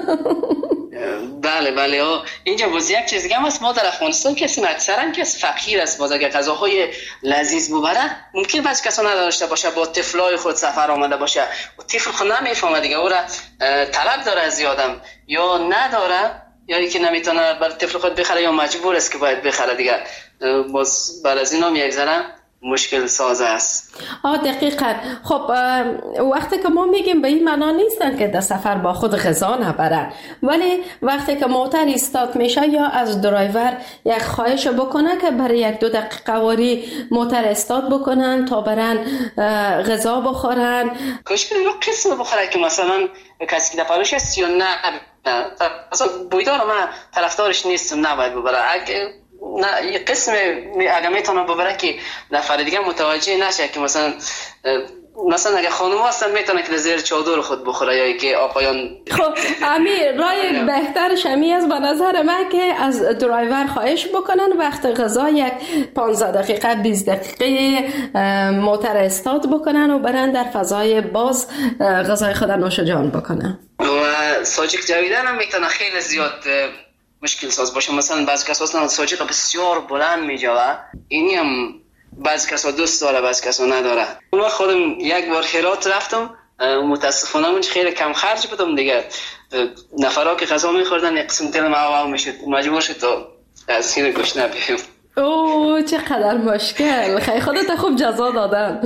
بله بله. اینجا باز یک چیز دیگه هم هست، ما در افغانستان که هستیم اکثرا کس فقیر است، باز اگر غذاهای لذیذ ببره ممکن بعضی کسا نداشته باشه، با طفلای خود سفر آمده باشه و طفل خود نمیفهمه دیگه، او را طلب داره از یادم یا نداره یا که نمیتونه برای طفل خود بخره یا مجبور است که باید بخره دیگه، باز بر از این هم یک ذره مشکل ساز است. آه دقیقاً. خب وقتی که ما میگیم به این معنا نیستن که در سفر با خود غذا نبرن، ولی وقتی که موتر استارت میشه یا از درایور یک خواهش بکنه که برای یک دو دقیقه واری موتر استارت بکنن تا برن غذا بخورن. کاش رو قسم بخوره که مثلا کسی که دفعالش هست یا نه، مثلا بویدار من طرفدارش نیستم نباید ببره. اگه نه یه قسم اگه میتونه ببره که نفر دیگه متوجه نشه که مثلا مثلا اگه خانم هستن میتونه که زیر چادر خود بخوره یا که آقایان. خب امیر رای بهترش همی از به نظر من که از درایور خواهش بکنن وقت غذا یک پانزده دقیقه بیست دقیقه موتر استارت بکنن و برن در فضای باز غذای خود نوش جان بکنن. و ساجیک جاویدن هم میتونه خیلی زیاد مشکل ساز باشه. مثلا بعضی کسا اصلا ساجیق بسیار بلند میجوه، اینی هم بعضی کسا دوست داره بعضی کسا نداره. من خودم یک بار هرات رفتم، متاسفانه من خیلی کم خرج بودم دیگه، نفرها که غذا میخوردن یک قسم دل معاو میشد، مجبور شد تا از این گوشنه بیم. اوه چقدر مشکل. خیلی خودت خوب جزا دادن.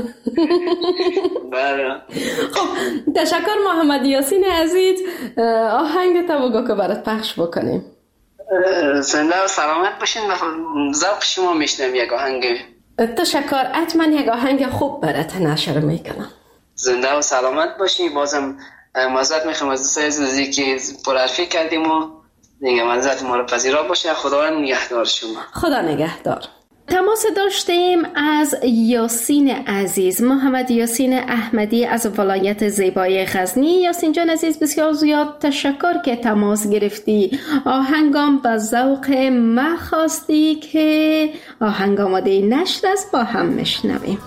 بله. خب تشکر محمد یاسین عزیز. آهنگ تا بگو که برات پخش بکنیم. زنده و سلامت باشین و ذوق شما میشنم یک آهنگ. تشکر. حتما یک آهنگ خوب برات نشر میکنم. زنده و سلامت باشی. بازم معذرت میخوام از دوستای عزیزی که پرحرفی کردیم و دیگه معذرت ما رو پذیرا باشه. خداوند نگهدار شما. خدا نگهدار. تماس داشتیم از یاسین عزیز، محمد یاسین احمدی از ولایت زیبای غزنی. یاسین جان عزیز بسیار زیاد تشکر که تماس گرفتی. آهنگام به ذوق ما خواستی که آهنگ آماده نشر است، با هم میشنویم.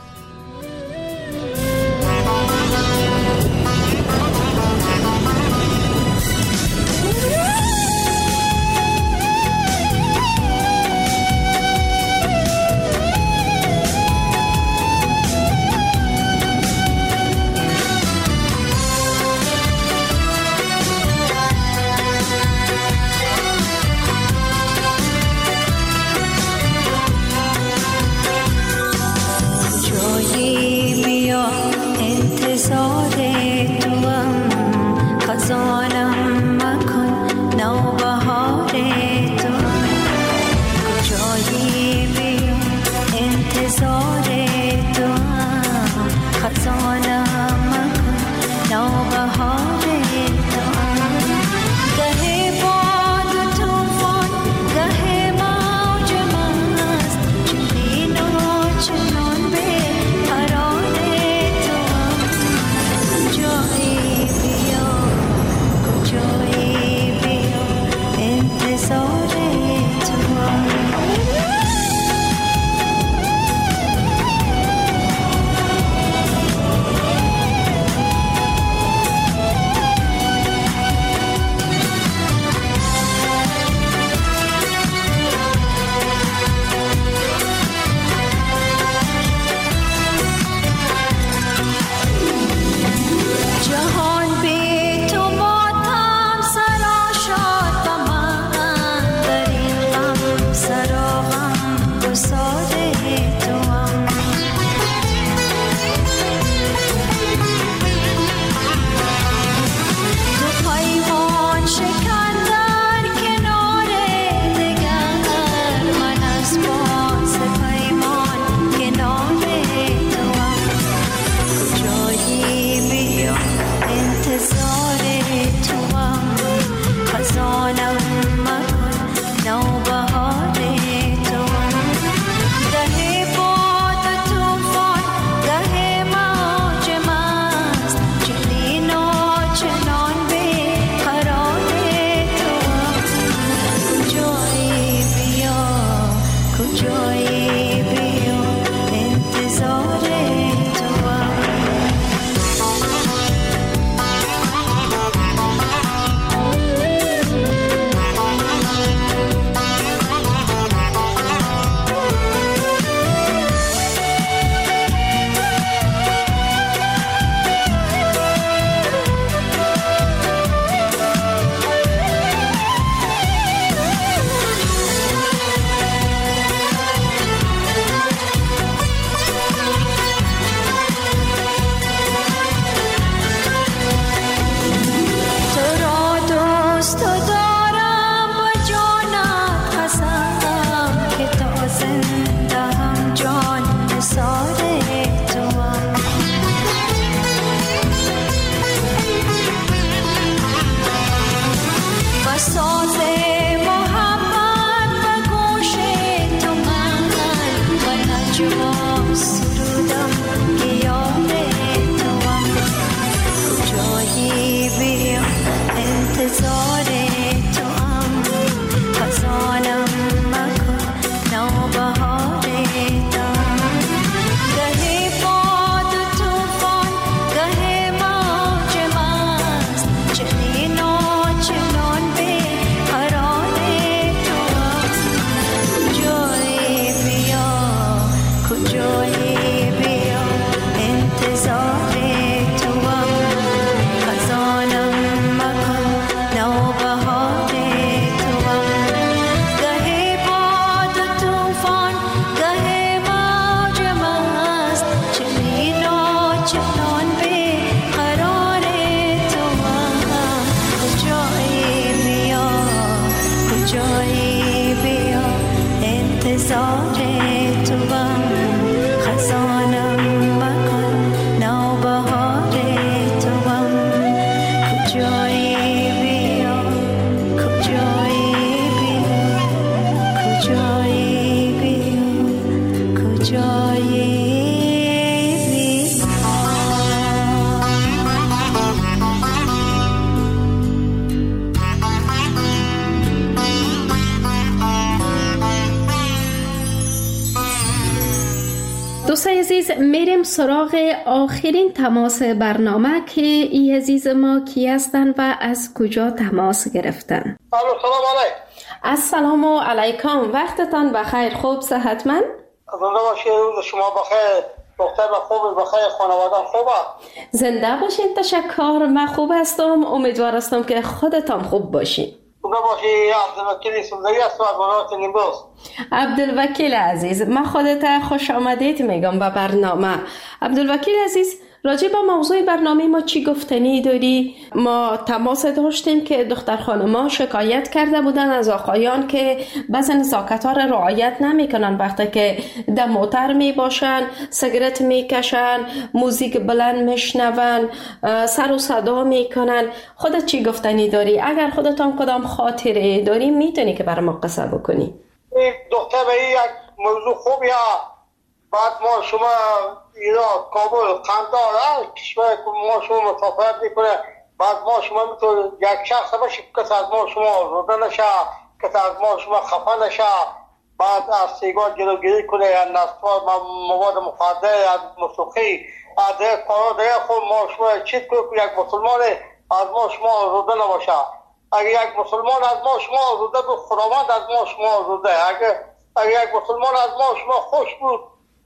دوستای عزیز، میریم سراغ آخرین تماس برنامه که ای عزیز ما کی هستن و از کجا تماس گرفتن. الو، سلام علیکم. السلام علیکم، وقتتان بخیر، خوب صحتمند؟ زنده باشید، شما بخیر، دختر خوب بخیر، خانواده خوبه؟ زنده باشین، تشکر، من خوب هستم، امیدوار هستم که خودتان خوب باشین. زنده باشی. عبدالوکیل سوزایی هستم از ولایت نیمروز. عبدالوکیل عزیز، من خودت خوش آمدید میگم به برنامه. عبدالوکیل عزیز، راجع به موضوع برنامه ما چی گفتنی داری؟ ما تماس داشتیم که دختر خانما شکایت کرده بودن از آقایان که بعضی نزاکت‌ها را رعایت نمی‌کنن، وقتی که در موتر می باشن، سیگرت میکشن، موزیک بلند میشنون، سر و صدا میکنن. خودت چی گفتنی داری؟ اگر خودتان کدام خاطره داری میتونی که برای ما قصه بکنی. دختر به این یک موضوع خوبیه. بعد ما شما ایران، کابل، قندهار، کشور ما شما مسافرت میکنه، بعد ما شما میتونه یک شخص باشه کسی از ما شما روده نشه، کسی از ما شما خفه نشه، بعد از سیگار جلوگیری کنه، از نسوار مواد مخدر، از موسیقی، از دیگه کارا دیگه خود ما شما چیز کنه که یک مسلمان از ما شما روده نباشه. اگر یک مسلمان از ما شما روده بود، خداوند از ما شما روده. اگر اگر یک مسلمان از ما شما خوش بود،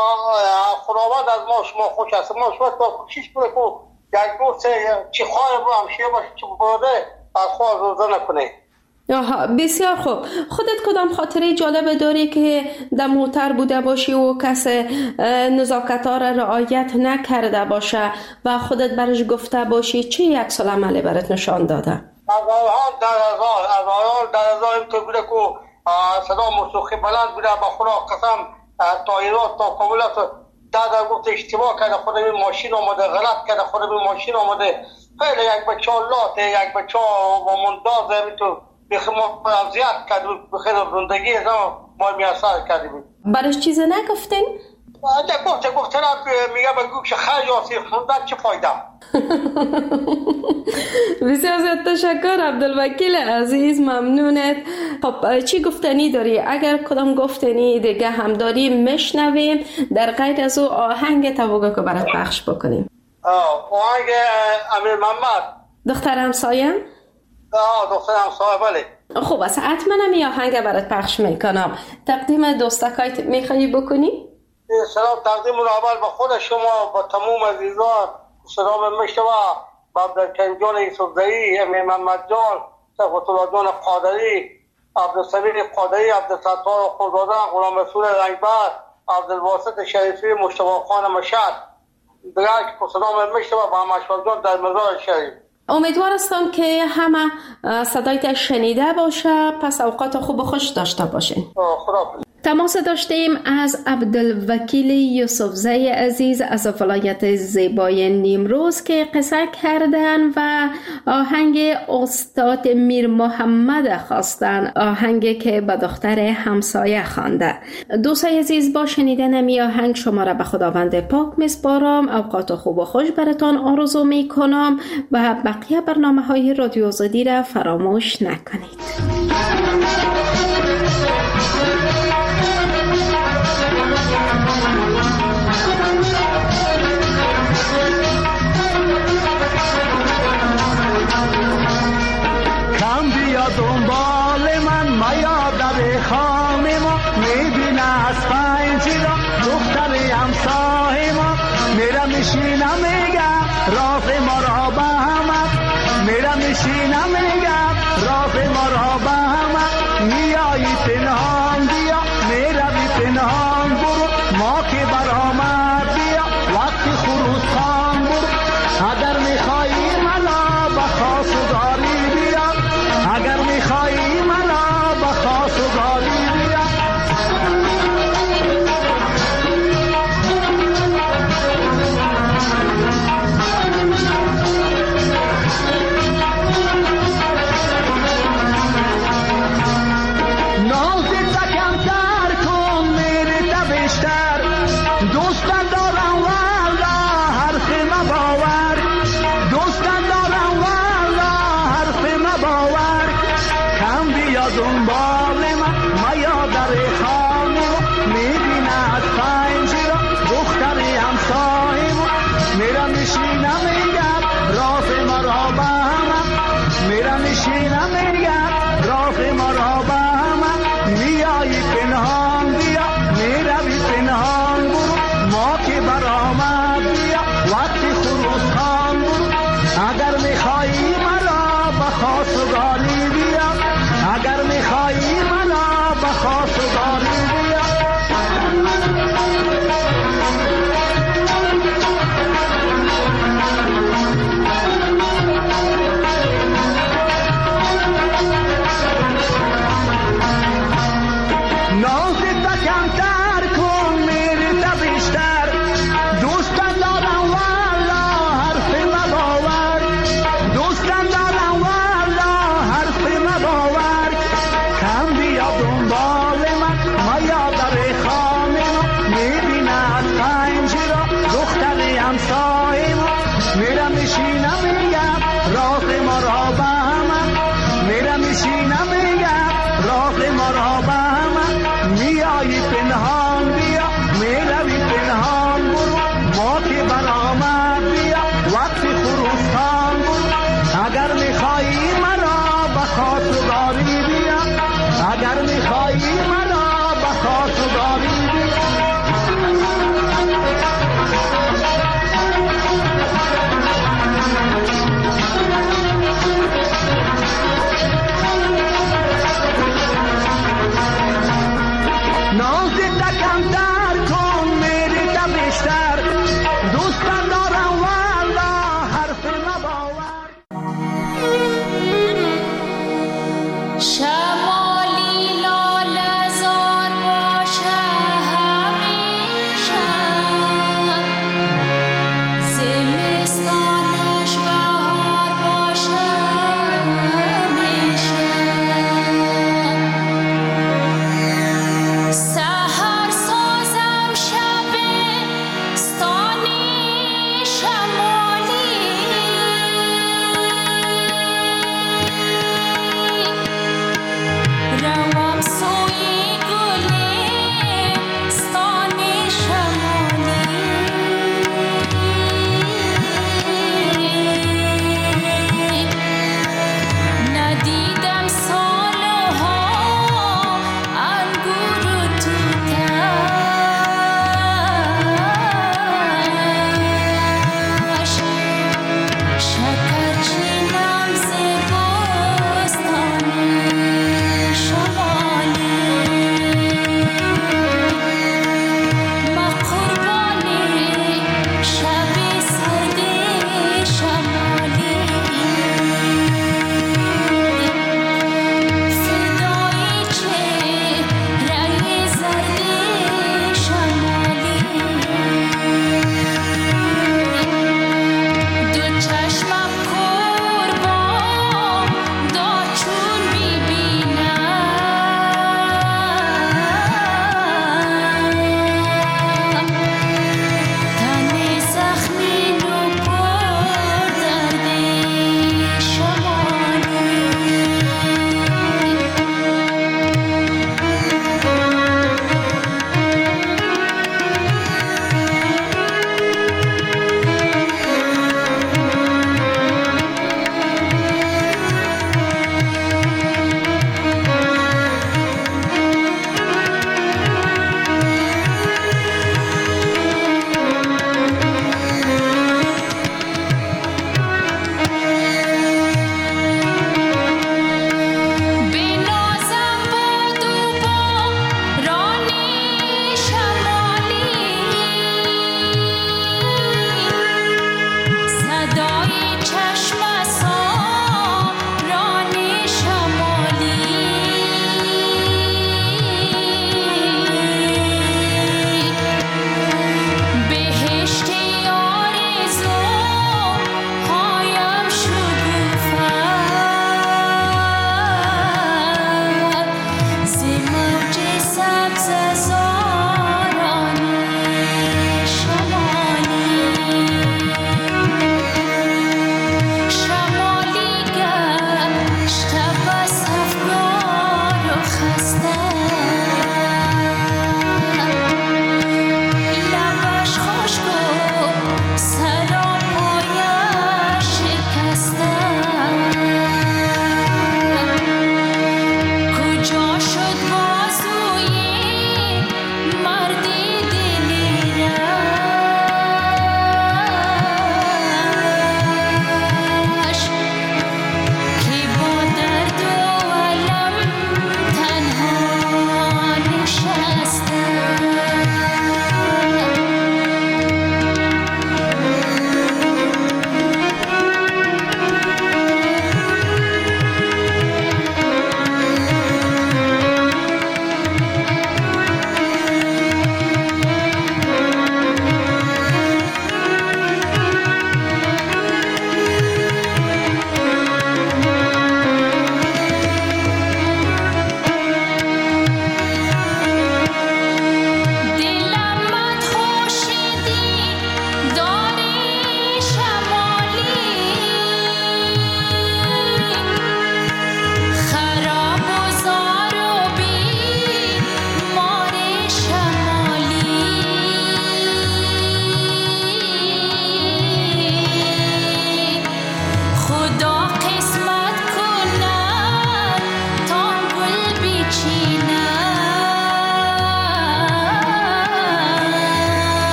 خداوند از ما شما خوش است. ما شما تا کوشش کنه که یک دوست چی خواهر رو همشیه باشه، چی بوده از خواهر روزه نکنه. آها، بسیار خوب. خودت کدام خاطره جالبه داری که در موتر بوده باشی و کس نزاکت ها را رعایت نکرده باشه و خودت برش گفته باشی چه یک سال عملی برات نشان داده؟ از آنها در هزار از آنها در هزار اینطور بوده که صدا موسیقی بلند بوده. با خدا قسم تا ایران تا کابل دادا گفت اشتباه کرده، خود این ماشین آمده، غلط کرده، خود این ماشین آمده. خیلی یک بچه لاته، یک بچه با مندازه میتون بخی ما زیاد کرده بود، بخیر زندگی از ما میاثر کرده بود. برش چیز نگفتین؟ گفته گفته میگه به گوش خیلی آسیر خوندن چه فایده. بسیار زیاد تشکر عبدالوکیل عزیز، ممنونت. خب چی گفتنی داری؟ اگر کدام گفتنی دیگه هم داری میشنویم، در غیر از او آهنگ توقع که برات پخش بکنیم. آهنگ امیر محمد دختر همسایه؟ آه دختر همسایه، بله. خوب است، حتما می آهنگ برات پخش میکنم. تقدیم دوستکایت میخوایی بکنی؟ سلام تقدیم اول به خود شما، با تمام عزیزان، سلام میشتوه با عبدالکریم جان یوسفزئی، امیر محمد جان، صفت الله جان قادری، عبدالسمیر قادری، عبدالستار خودزاده، غلام رسول رنگبر، عبدالواسط شریفی، مشتبه خان مشهد، دیگر که سلام میشتوه با مشهد جان در مزار شریف. امیدوار هستم که همه صدایت شنیده باشه، پس اوقات خوب و خوش داشته باشین. خدا. تماس داشتیم از عبدالوکیل یوسفزئی عزیز از ولایت زیبای نیمروز که قصه کردن و آهنگ استاد میر محمد خواستن، آهنگ که به دختر همسایه خوانده. دوستای عزیز، با شنیدن می آهنگ شما را به خداوند پاک میسپارم. اوقات خوب و خوش براتان آرزو می کنم و بقیه برنامه های رادیو آزادی را فراموش نکنید. دنبال من میا در خانه ما میبینه از پنجی را دختر همسایه ما میرم میشینم میگم راه ما را به همت میرم میشینم میگم راه ما را به همت میایی پنهان بیا میروی پنهان برو ما که برآمد بیا وقتی خروس خان برو اگر میخوایی منو به خواستگاری بیا اگر میخوایی منو به خواستگاری بیا stand